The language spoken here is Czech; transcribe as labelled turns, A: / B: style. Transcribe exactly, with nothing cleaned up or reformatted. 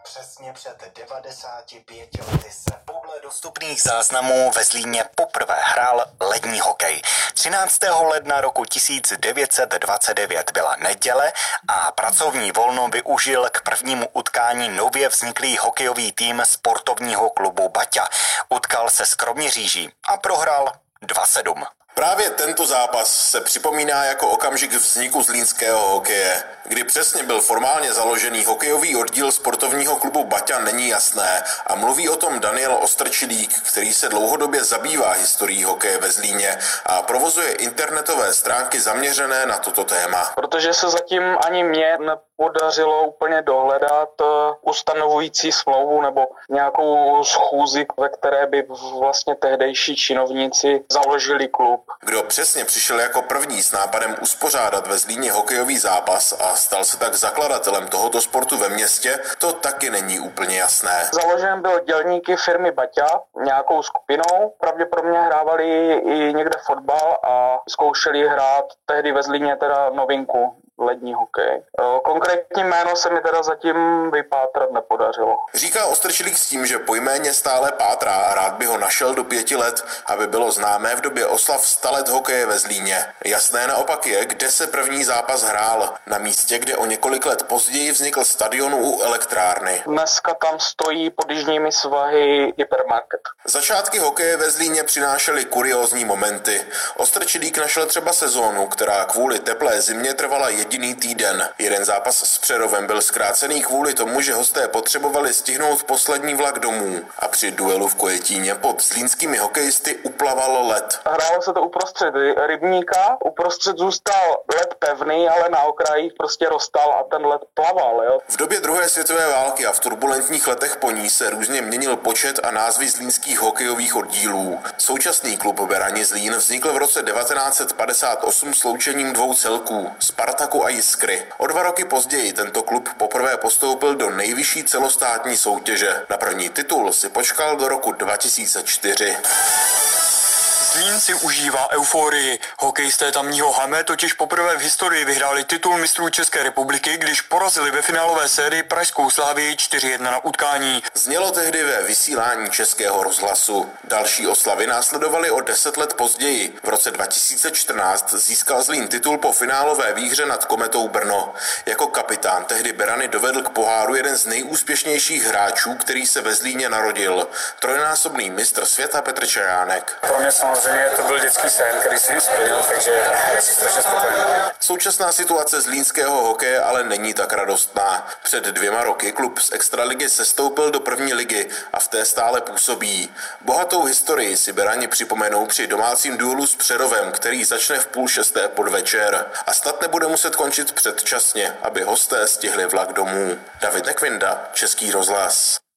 A: Přesně před devadesáti pěti lety se podle dostupných záznamů ve Zlíně poprvé hrál lední hokej. třináctého ledna roku tisíc devět set dvacet devět byla neděle a pracovní volno využil k prvnímu utkání nově vzniklý hokejový tým sportovního klubu Baťa. Utkal se s Kroměříží a prohrál dva sedm.
B: Právě tento zápas se připomíná jako okamžik vzniku zlínského hokeje. Kdy přesně byl formálně založený hokejový oddíl sportovního klubu Baťa, není jasné a mluví o tom Daniel Ostrčilík, který se dlouhodobě zabývá historií hokeje ve Zlíně a provozuje internetové stránky zaměřené na toto téma.
C: Protože se zatím ani mě nepodařilo úplně dohledat ustanovující smlouvu nebo nějakou schůzi, ve které by vlastně tehdejší činovníci založili klub.
B: Kdo přesně přišel jako první s nápadem uspořádat ve Zlíně hokejový zápas a stal se tak zakladatelem tohoto sportu ve městě, to taky není úplně jasné.
C: Založen byl dělníky firmy Baťa nějakou skupinou, pravděpodobně hrávali i někde fotbal a zkoušeli hrát tehdy ve Zlíně teda novinku. Lední hokej. Konkrétní jméno se mi teda zatím vypátrat nepodařilo.
B: Říká Ostrčilík s tím, že po jméně stále pátrá a rád by ho našel do pěti let, aby bylo známé v době oslav sta let hokeje ve Zlíně. Jasné naopak je, kde se první zápas hrál. Na místě, kde o několik let později vznikl stadion u elektrárny.
C: Dneska tam stojí pod jižními svahy hypermarket.
B: Začátky hokeje ve Zlíně přinášely kuriózní momenty. Ostrčilík našel třeba sezónu, která kvůli teplé zimě trvala jediný týden. Jeden zápas s Přerovem byl zkrácený kvůli tomu, že hosté potřebovali stihnout poslední vlak domů a při duelu v Kojetíně pod zlínskými hokejisty uplaval led.
C: Hrálo se to uprostřed rybníka, uprostřed zůstal led pevný, ale na okrajích prostě roztal a ten led plaval. Jo.
B: V době druhé světové války a v turbulentních letech po ní se různě měnil počet a názvy zlínských hokejových oddílů. Současný klub Berani Zlín vznikl v roce devatenáct set padesát osm sloučením dvou celků, Spartaku a Jiskry. O dva roky později tento klub poprvé postoupil do nejvyšší celostátní soutěže. Na první titul si počkal do roku dva tisíce čtyři.
D: Zlín si užívá euforii. Hokejisté tamního Hame totiž poprvé v historii vyhráli titul mistrů České republiky, když porazili ve finálové sérii pražskou Slavii čtyři jedna na utkání.
B: Znělo tehdy ve vysílání Českého rozhlasu. Další oslavy následovaly o deset let později. V roce dva tisíce čtrnáct získal Zlín titul po finálové výhře nad Kometou Brno. Jako kapitán tehdy Berany dovedl k poháru jeden z nejúspěšnějších hráčů, který se ve Zlíně narodil. Trojnásobný mistr světa Petr Čajánek.
E: Pro mě samozřejmě to byl dětský sen, který jsem splnil, takže jsem strašně spokojený.
B: Současná situace zlínského hokeje ale není tak radostná. Před dvěma roky klub z extraligy sestoupil do první ligy a v té stále působí. Bohatou historii si Berani připomenou při domácím duelu s Přerovem, který začne v půl šesté podvečer. A snad nebude muset končit předčasně, aby hosté stihli vlak domů. David Nekvinda, Český rozhlas.